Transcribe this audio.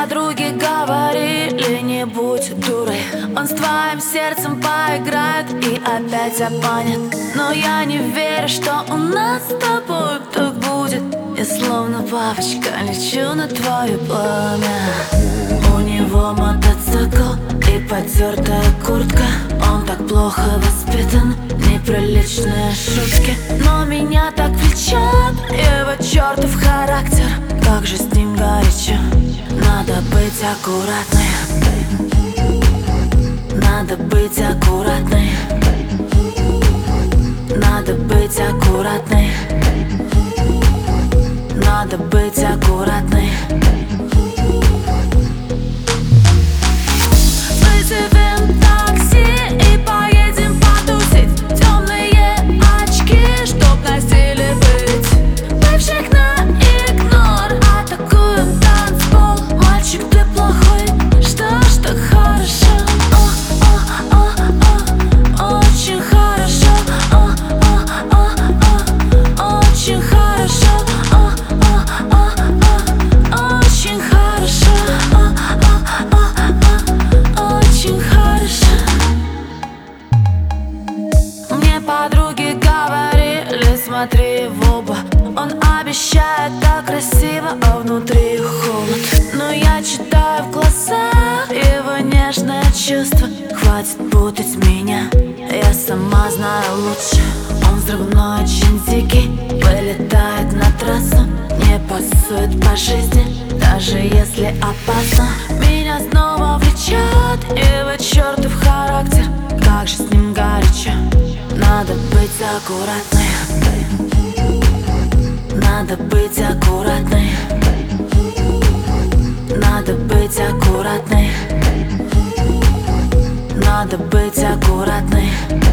подруги говорили: не будь дурой, он с твоим сердцем поиграет и опять обманет. Но я не верю, что у нас с тобой так будет. Я словно бабочка лечу на твое пламя. У него мотоцикл и потертая куртка. Он так плохо воспитан, неприличные шутки. Но меня так влечет его чертов характер. Как же с ним горячо. Надо быть аккуратной. Надо быть аккуратной. Надо быть аккуратной. Надо быть аккуратной. Вызовем такси и поедем потусить. Темные очки, чтоб на стиле быть. Бывших на игнор, атакуем танцпол. Мальчик, ты плохой, что ж так хорошо? Очень хорошо. Очень хорошо. Очень хорошо. Очень хорошо. Мне подруги говорили: смотри в оба. Он обещает так красиво, а внутри холод. Но я читаю в глазах его нежное чувство. Хватит путать меня, я сама знаю лучше. Он взрывной, очень дикий, вылетает на трассу. Не пасует по жизни, даже если опасно. Меня снова влечет его чертов характер. Как же с ним горячо. Надо быть аккуратной. Надо быть аккуратной. Надо быть аккуратной. Надо быть аккуратной.